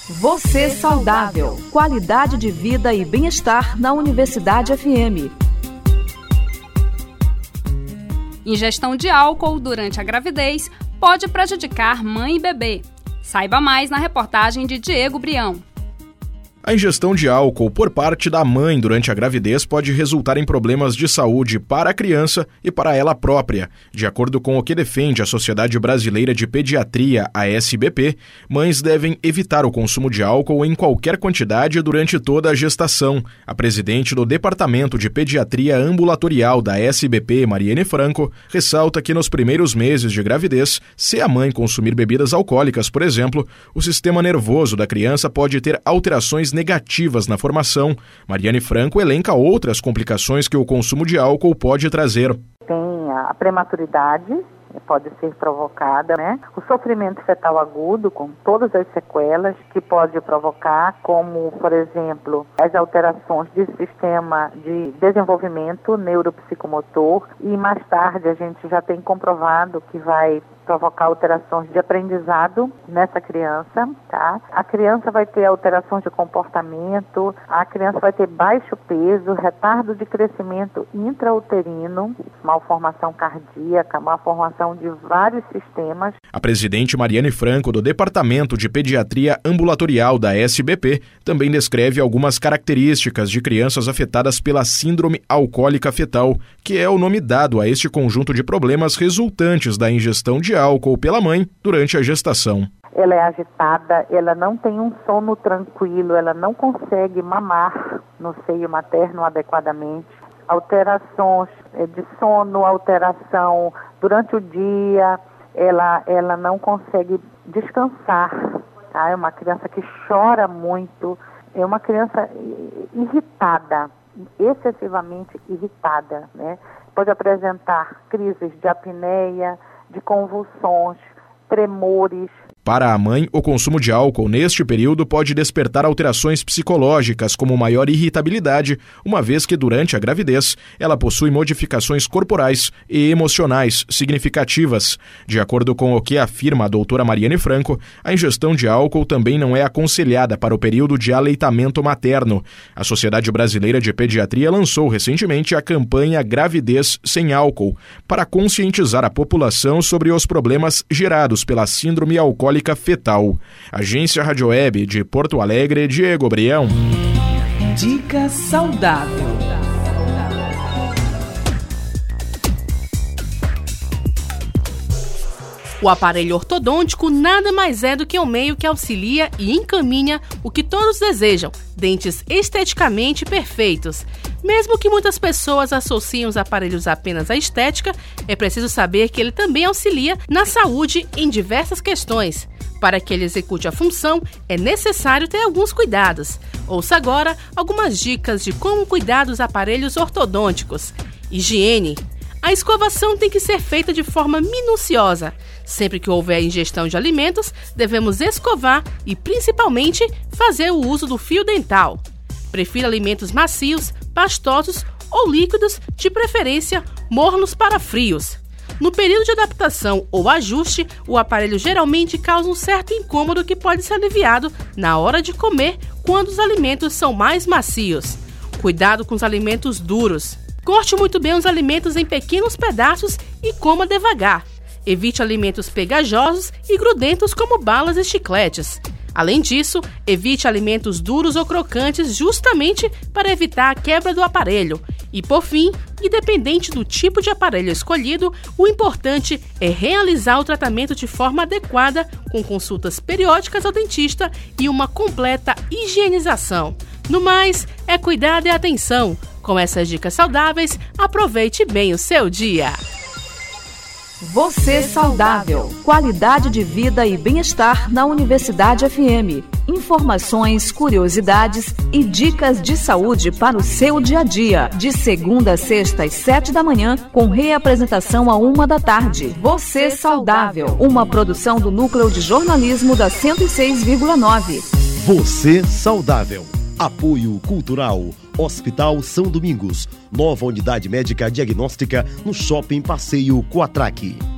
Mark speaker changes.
Speaker 1: Você saudável. Qualidade de vida e bem-estar na Universidade FM.
Speaker 2: Ingestão de álcool durante a gravidez pode prejudicar mãe e bebê. Saiba mais na reportagem de Diego Brião.
Speaker 3: A ingestão de álcool por parte da mãe durante a gravidez pode resultar em problemas de saúde para a criança e para ela própria. De acordo com o que defende a Sociedade Brasileira de Pediatria, a SBP, mães devem evitar o consumo de álcool em qualquer quantidade durante toda a gestação. A presidente do Departamento de Pediatria Ambulatorial da SBP, Mariane Franco, ressalta que nos primeiros meses de gravidez, se a mãe consumir bebidas alcoólicas, por exemplo, o sistema nervoso da criança pode ter alterações negativas na formação. Mariane Franco elenca outras complicações que o consumo de álcool pode trazer.
Speaker 4: Tem a prematuridade, pode ser provocada, O sofrimento fetal agudo, com todas as sequelas que pode provocar, como, por exemplo, as alterações de sistema de desenvolvimento neuropsicomotor, e mais tarde a gente já tem comprovado que vai provocar alterações de aprendizado nessa criança, tá? A criança vai ter alterações de comportamento, a criança vai ter baixo peso, retardo de crescimento intrauterino, malformação cardíaca, malformação de vários sistemas.
Speaker 3: A presidente Mariane Franco, do Departamento de Pediatria Ambulatorial da SBP, também descreve algumas características de crianças afetadas pela síndrome alcoólica fetal, que é o nome dado a este conjunto de problemas resultantes da ingestão de álcool pela mãe durante a gestação.
Speaker 4: Ela é agitada, ela não tem um sono tranquilo, ela não consegue mamar no seio materno adequadamente. Alterações de sono, alteração durante o dia, ela não consegue descansar, tá? É uma criança que chora muito, é uma criança irritada, excessivamente irritada, Pode apresentar crises de apneia, de convulsões, tremores.
Speaker 3: Para a mãe, o consumo de álcool neste período pode despertar alterações psicológicas como maior irritabilidade, uma vez que durante a gravidez ela possui modificações corporais e emocionais significativas. De acordo com o que afirma a doutora Mariane Franco, a ingestão de álcool também não é aconselhada para o período de aleitamento materno. A Sociedade Brasileira de Pediatria lançou recentemente a campanha Gravidez Sem Álcool, para conscientizar a população sobre os problemas gerados pela síndrome alcoólica fetal. Agência Rádio Web de Porto Alegre, Diego Brião.
Speaker 1: Dica saudável.
Speaker 5: O aparelho ortodôntico nada mais é do que um meio que auxilia e encaminha o que todos desejam, dentes esteticamente perfeitos. Mesmo que muitas pessoas associem os aparelhos apenas à estética, é preciso saber que ele também auxilia na saúde em diversas questões. Para que ele execute a função, é necessário ter alguns cuidados. Ouça agora algumas dicas de como cuidar dos aparelhos ortodônticos. Higiene. A escovação tem que ser feita de forma minuciosa. Sempre que houver ingestão de alimentos, devemos escovar e, principalmente, fazer o uso do fio dental. Prefira alimentos macios, pastosos ou líquidos, de preferência mornos para frios. No período de adaptação ou ajuste, o aparelho geralmente causa um certo incômodo que pode ser aliviado na hora de comer quando os alimentos são mais macios. Cuidado com os alimentos duros. Corte muito bem os alimentos em pequenos pedaços e coma devagar. Evite alimentos pegajosos e grudentos como balas e chicletes. Além disso, evite alimentos duros ou crocantes justamente para evitar a quebra do aparelho. E por fim, independente do tipo de aparelho escolhido, o importante é realizar o tratamento de forma adequada, com consultas periódicas ao dentista e uma completa higienização. No mais, é cuidado e atenção. Com essas dicas saudáveis, aproveite bem o seu dia.
Speaker 1: Você saudável. Qualidade de vida e bem-estar na Universidade FM. Informações, curiosidades e dicas de saúde para o seu dia a dia. De segunda a sexta às 7 da manhã, com reapresentação à 1 da tarde. Você saudável. Uma produção do Núcleo de Jornalismo da 106,9.
Speaker 6: Você saudável. Apoio Cultural. Hospital São Domingos. Nova unidade médica diagnóstica no Shopping Passeio Coatraque.